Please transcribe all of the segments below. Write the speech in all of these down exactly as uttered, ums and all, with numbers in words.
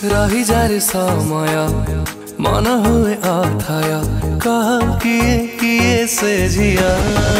रही जारे समय मन हुए अथय कह किए किए से जिया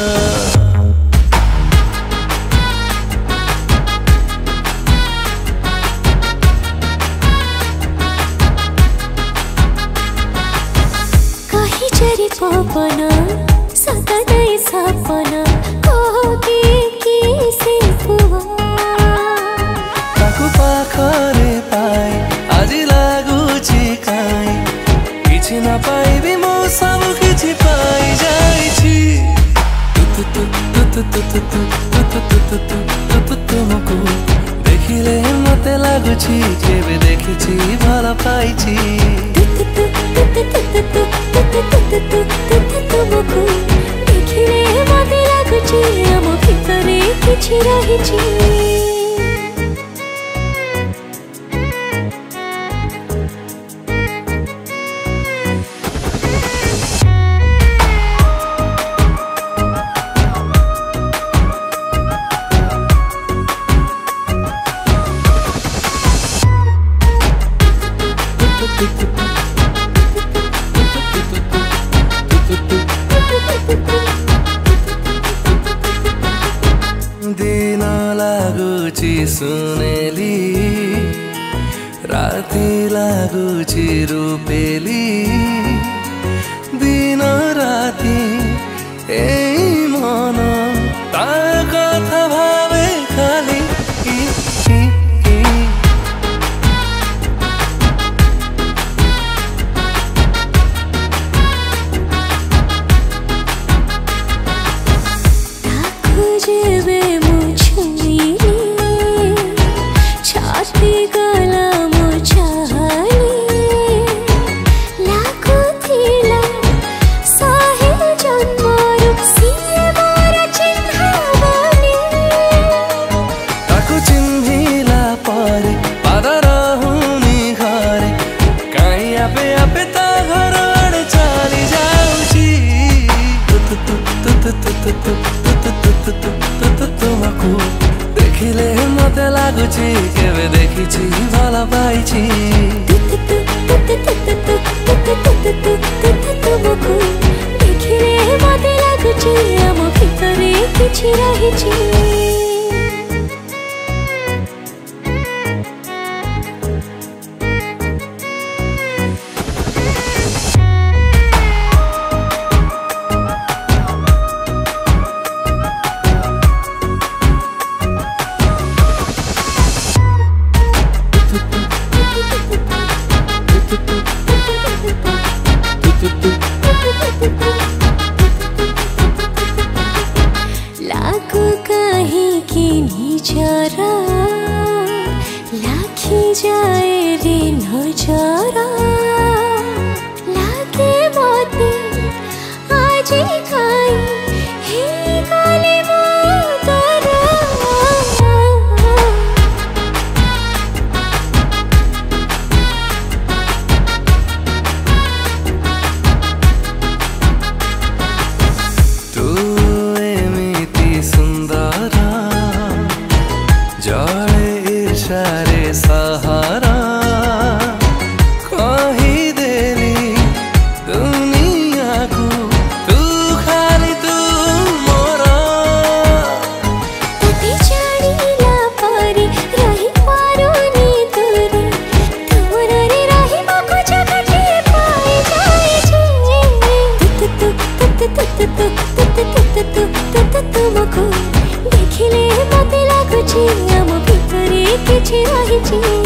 कही जरी पवन सतदै सपना कह किए किए से पुआ ताकु पाखरे पाए आज लागुछि काई किछि न पाइबी मो सब किछि पाइ जाइछि तु तु तु तु तु तु तु तु तु तु तु तुमको देखिले मते लागुछि केबे देखिछि भल पाइछि तु तु तु तु तु तु तु तु तु तुमको देखिले मते लागुछि हम भितरे किछि रहिछि दिन लागुछि सुनेली राति लागुछि रूपेली दिन राति एई मन ता कथा भावे खाली तुमको देखिले मते लागुछि केबे देखिछि भल पाइछि तुमको देखिले मते लागुछि हम भितरे किछि रहिछि लागु कहीं की निजरा लाखी जाए रे नजरा लागे मते आज खाई हे गले मोतरा तू एमिति सुंदर जड़े ईर्षारे सहारा कही देली दुनिया को तू खाली तू मोरा तते जानिला पारी रही पारुनी दूरी तोर रे रही मको जगटे पाए जाए छे तु तु तु तु तु तु तुमको देखिले मते लागुछि हम भितरे किछि रहिछि।